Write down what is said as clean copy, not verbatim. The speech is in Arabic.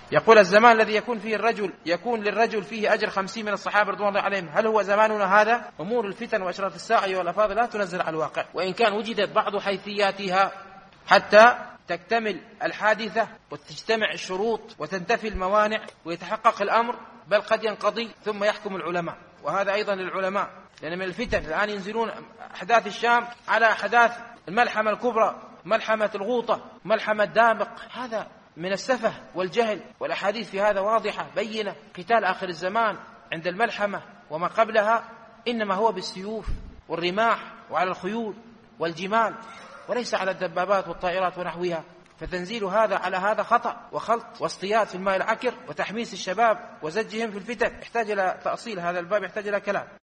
يقول الزمان الذي يكون للرجل فيه أجر 50 من الصحابة رضوان الله عليهم، هل هو زماننا هذا؟ أمور الفتن وأشراط الساعة والأفاضل لا تنزل على الواقع، وإن كان وجدت بعض حيثياتها حتى تكتمل الحادثة وتجتمع الشروط وتنتفي الموانع ويتحقق الأمر، بل قد ينقضي ثم يحكم العلماء. وهذا أيضا للعلماء، لأن من الفتن الآن ينزلون أحداث الشام على أحداث الملحمة الكبرى، ملحمة الغوطة، ملحمة دامق. هذا من السفه والجهل، والأحاديث في هذا واضحة بينة. قتال آخر الزمان عند الملحمة وما قبلها إنما هو بالسيوف والرماح وعلى الخيول والجمال، وليس على الدبابات والطائرات ونحوها. فتنزيل هذا على هذا خطأ وخلط واصطياد في الماء العكر وتحميس الشباب وزجهم في الفتن. يحتاج إلى تأصيل هذا الباب، يحتاج إلى كلام.